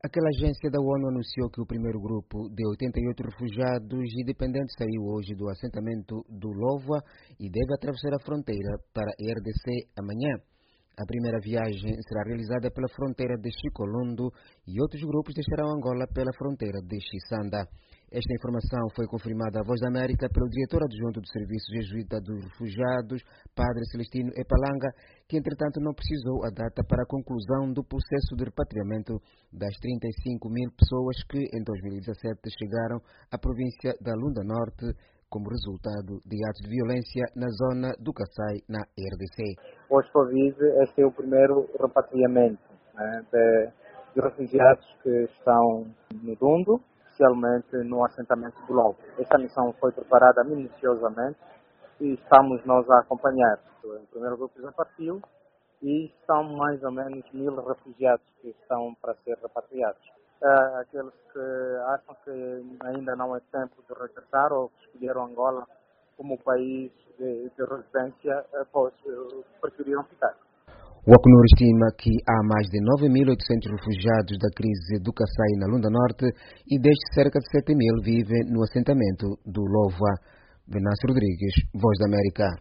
Aquela agência da ONU anunciou que o primeiro grupo de 88 refugiados independentes saiu hoje do assentamento do Lova e deve atravessar a fronteira para a RDC amanhã. A primeira viagem será realizada pela fronteira de Chicolondo e outros grupos deixarão Angola pela fronteira de Xisanda. Esta informação foi confirmada à Voz da América pelo diretor adjunto do Serviço Jesuíta dos Refugiados, Padre Celestino Epalanga, que entretanto não precisou a data para a conclusão do processo de repatriamento das 35 mil pessoas que em 2017 chegaram à província da Lunda Norte como resultado de atos de violência na zona do Kassai, na RDC. Hoje, Covid, este é o primeiro repatriamento, né, de refugiados que estão no Dundo, especialmente no assentamento do Lobo. Esta missão foi preparada minuciosamente e estamos nós a acompanhar. O primeiro grupo já partiu e são mais ou menos 1000 refugiados que estão para ser repatriados. Aqueles que acham que ainda não é tempo de regressar ou que escolheram Angola como país de residência, preferiram ficar. O Acnur estima que há mais de 9.800 refugiados da crise do Kassai na Lunda Norte e destes cerca de 7.000 vivem no assentamento do Lova. Venâncio Rodrigues, Voz da América.